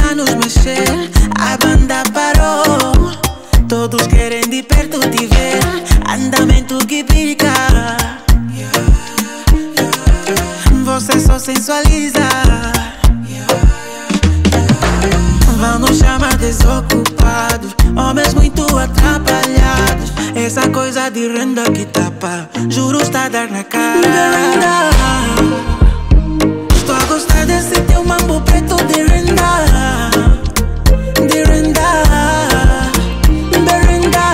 a nos mexer, a banda parou. Todos querem de perto te ver, andamento que pica. Você só sensualiza. Vão nos chamar desocupados, homens muito atrapalhados. Essa coisa de renda que tapa, juro está a dar na cara. Estou a gostar desse teu mambo preto de renda. De renda, de renda.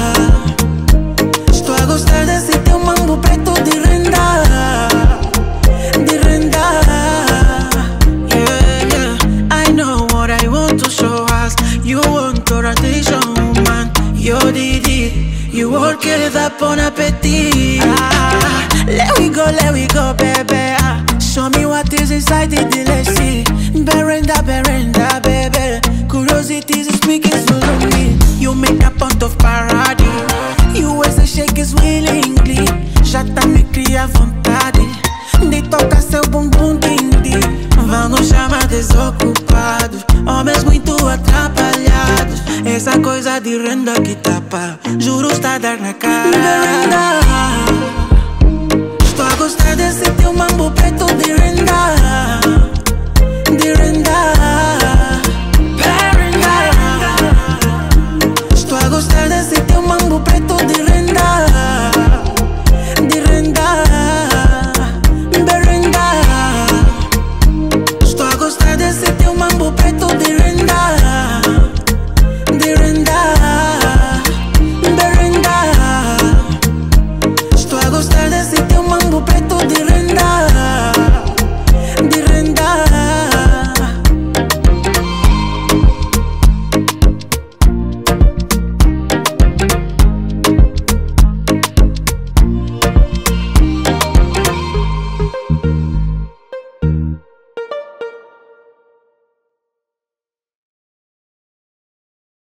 Estou a gostar desse teu mambo preto de renda. De renda. Yeah, yeah. I know what I want to show us. You want orientation, woman. You did it. You work it up on appetite. Let we go, baby. Show me what is inside the delicious. Berenda, baby. Curiosity is speaking slowly. You make a point of parody. You always shake it willingly. Já tá me cria vontade de tocar seu bumbum din-din. Vão nos chamar desocupados, homens muito atrapalhados. Essa coisa de renda que tapa, juro está a dar na cara. Estou a gostar desse teu mambo preto de renda. De renda.